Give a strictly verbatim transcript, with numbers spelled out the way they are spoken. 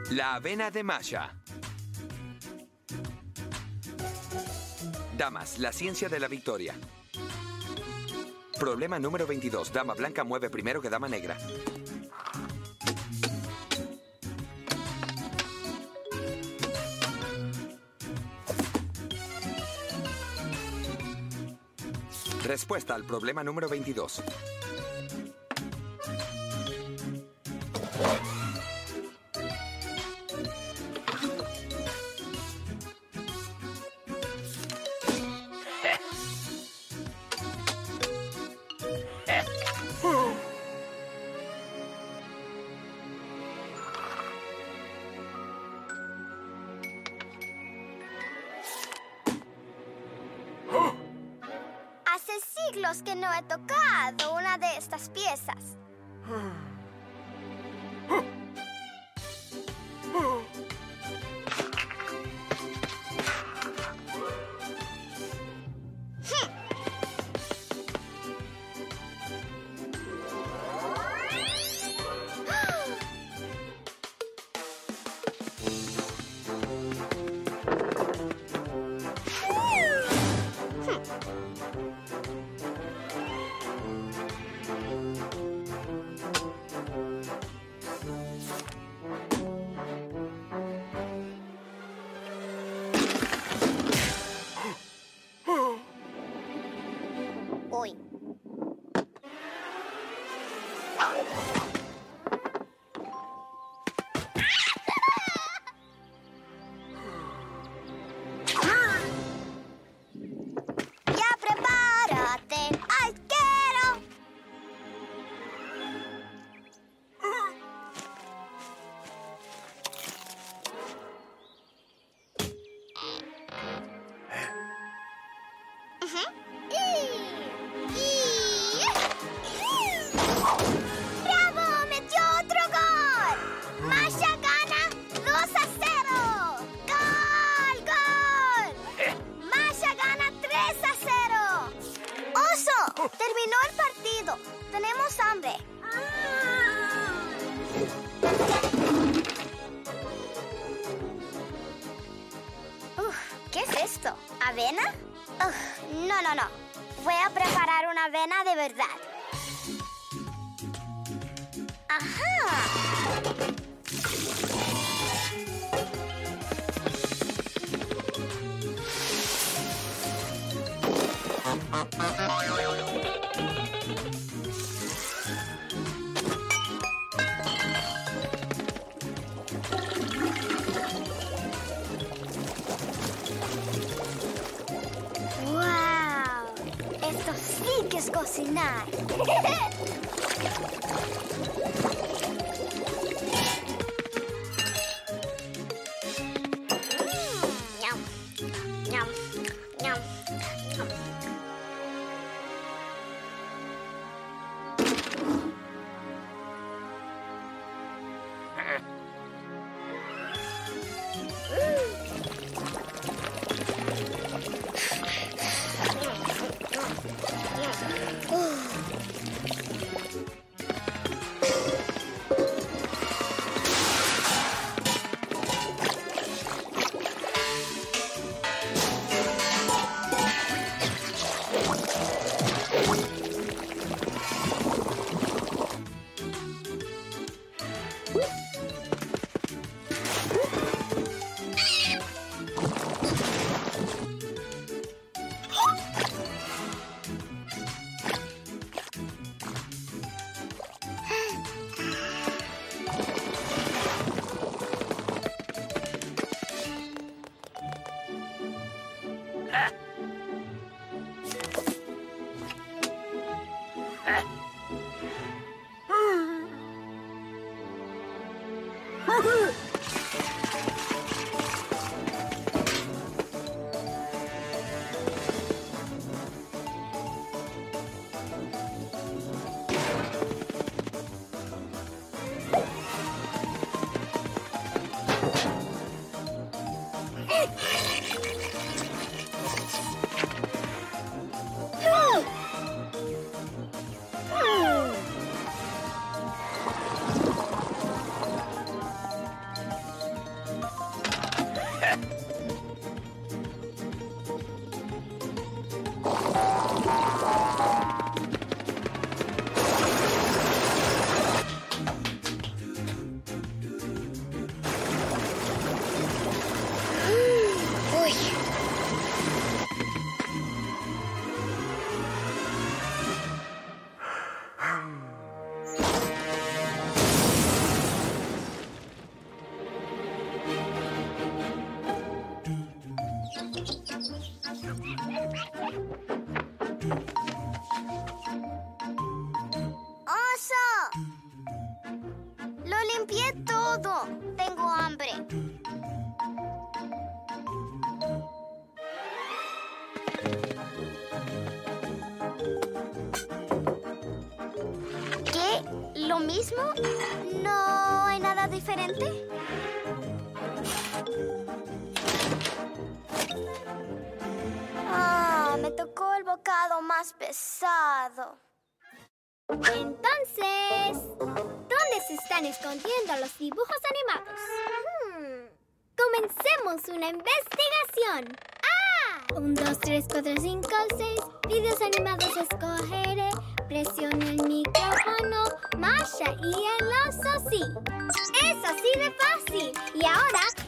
La avena de Masha. Damas, la ciencia de la victoria. Problema número veintidós. Dama blanca mueve primero que dama negra. Respuesta al problema número veintidós. Hace siglos que no he tocado una de estas piezas. Uy. Ya prepárate, arquero. Ujú. ¡Bravo! ¡Metió otro gol! ¡Masha gana dos a cero! ¡Gol! ¡Gol! ¡Masha gana tres a cero! ¡Oso! ¡Terminó el partido! ¡Tenemos hambre! Uf, ¿qué es esto? ¿Avena? Uf, no, no, no. Voy a preparar una avena de verdad. ¡Ajá! ¡Wow! Esto sí que es cocinar. Ñam, ñam, ñam, ñam. todo. Tengo hambre. ¿Qué? ¿Lo mismo? ¿No hay nada diferente? Ah, me tocó el bocado más pesado. Entonces, ¿dónde se están escondiendo los dibujos animados? Hmm. Comencemos una investigación. ¡Ah! Un, dos, tres, cuatro, cinco, seis. Videos animados escogeré. Presione el micrófono. Masha y el oso sí. Es así de fácil. Y ahora